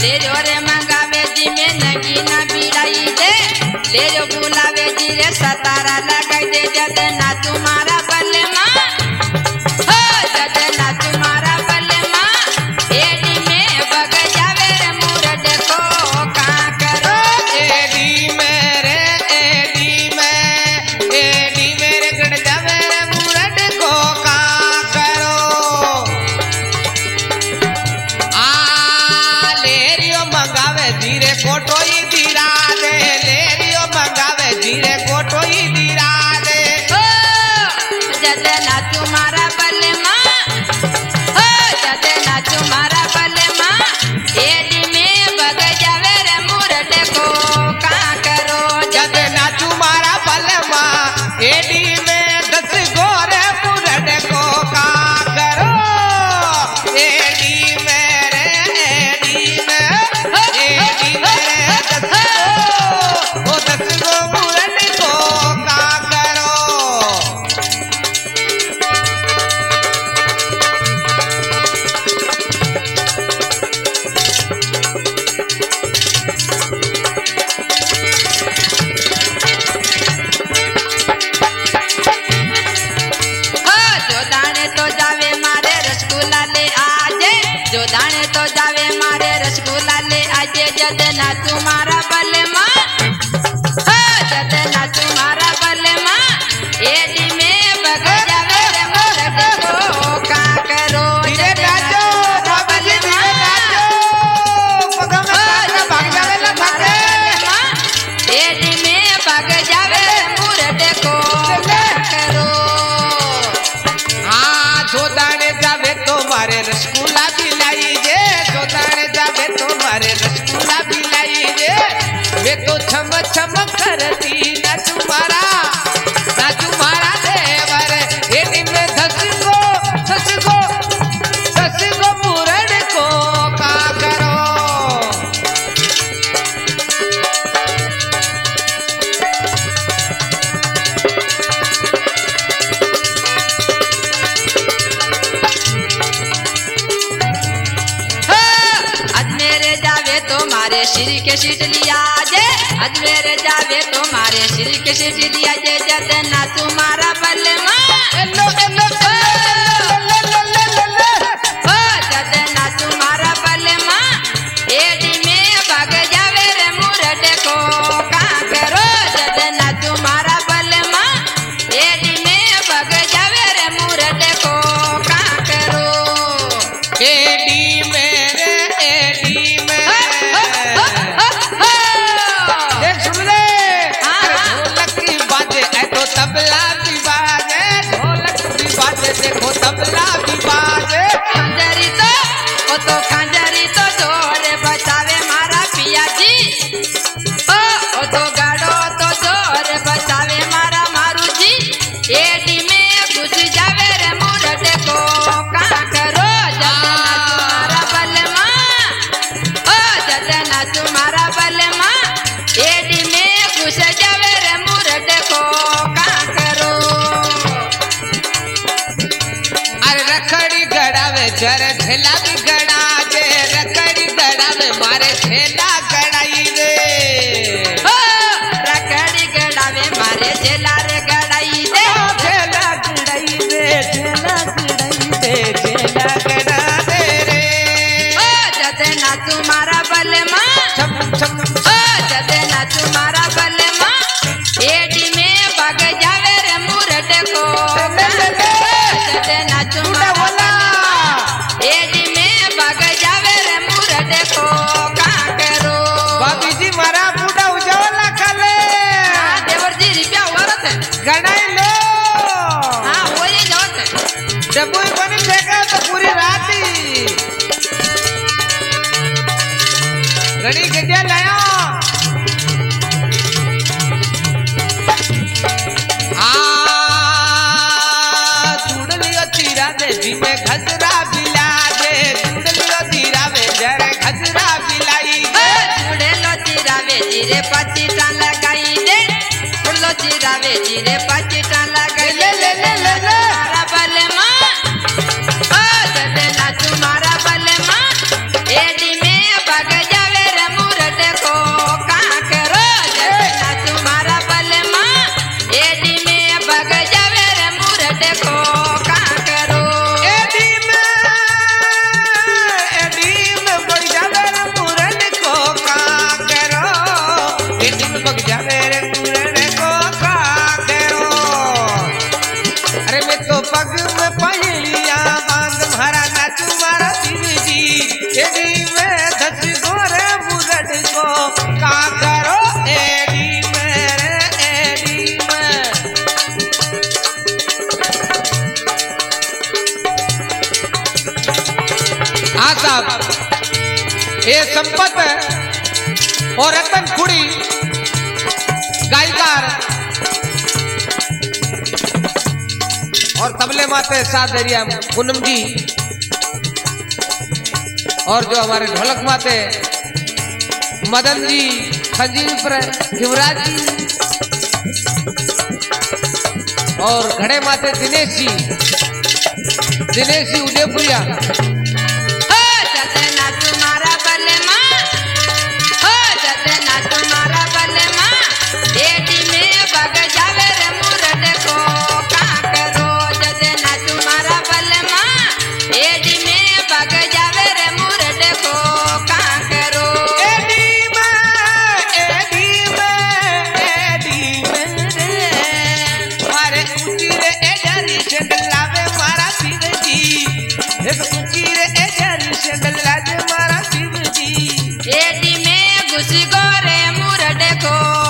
ले जो रे मंगावे जी में नगी ना बिड़ाई दे ले जो बुलावे जी रे सतारा लगाई दे जद ना तुम्हारा बलमा हो जद ना तुम्हारा बलमा एडी में बग जावे रे मुरड को का करो एडी मेरे गड़ जावे रे मुरड को का करो आ लेरियो मंगावे धीरे कोटोई धीरा दे लेरियो मंगावे धीरे कोटोई धीरा दे हो जद ना तुम्हारा बलमा हो जद ना तुम्हारा बलमा एडी में बग जावे रे मुरड को का करो जद ना तुम्हारा बलमा एडी में 10 गोरे मुरड को का करो एडी मेरे 10 गो मुरड को का करो हो जो दाने तो जावे मारे रसगुल्ला ले आजे जो दाने तो जावे मारे रसगुल्ला ले आजे जद ना तुम्हारा बलमा हो जद ना तुम्हारा बलमा एडी में बग जावे रे मुरड को का करो धीरे जद ना नाचो बाबा जी धीरे नाचो पगा में काटना भाग जावे ना थके एडी में बग जावे रे मुरड को का करो हाँ जो दाने जावे तो मारे रसगुल्ला पिलाई जे जो दाने जावे तो मारे रसगुल्ला पिलाई जे वे तो छम छम करती ना तुम्हारा देवर एडी में 10 गो मुरड को का करो अजमेर जावे तो मारे श्री के सीट लिया जे अजमेर जावे तो मारे श्री के सीट लिया जे जद ना तुम्हारा बलमा एलो एलो हो जद ना तुम्हारा बलमा एडी में बग जावे रे मुरड को का करो जद ना तुम्हारा बलमा एडी में बग जावे रे मुरड को का करो एडी मेरे देख सुन ले ढोलक की बाजे ऐ तो तबला भी बाजे ढोलक भी बाजे देखो तबला भी बाजे खंजरी तो खंजरी तो जोर बचावे मारा पिया जी ओ तो गाड़ो तो जोर बचावे मारा मारू जी एडी में घुस जावे रे मुरड को का करो जद ना तुम्हारा बलमा ओ जद ना तुम्हारा बलमा एडी में घुस जावे रे मुरड को का करो अरे रखड़ी गड़ावे जरे ठेला भी गड़ा जे रखड़ी गड़ावे मारे ठेला गड़ाई दे हो रखड़ी गड़ावे मारे जेला रे गड़ाई दे ठेला गड़ाई दे ठेला गड़ाई दे ठेला गड़ा दे रे ओ जद ना तुम्हारा बलमा छम छम ओ जद ना तुम्हारा बलमा एडी में बग जावे रे मुरड को जद ना तुम्हारा बलमा एडी में बग जावे रे मुरड को का करो भाभी जी मारा बूढ़ा उजावला खाले हाँ, देवर जी रुपया वरत है गड़ाई लो हाँ वो ये जवत है डब्बू बनी फेंका तो पूरी रात ही घड़ी गड्ढा लाया चूड़लियो तीरा दे जी में खजरा बिला दे चूड़लियो तीरा में जरे खजरा बिलाई दे चूड़े लो चिरावे जीरे पचीटा लगाई दे लो चिरावे जीरे पचीटा लगाई ले ले ले ले ले तुम्हारा बलमा ओ जद ना तुम्हारा बलमा एडी में बग जा ये संपत और रतन खुड़ी गायकार और तबले माते साथ दरिया पूनम जी और जो हमारे ढोलक माते मदन जी, खंजीर पर शिवराज जी और घड़े माते दिनेश जी उदयपुरिया। एडी में घुस गोरे मुरड को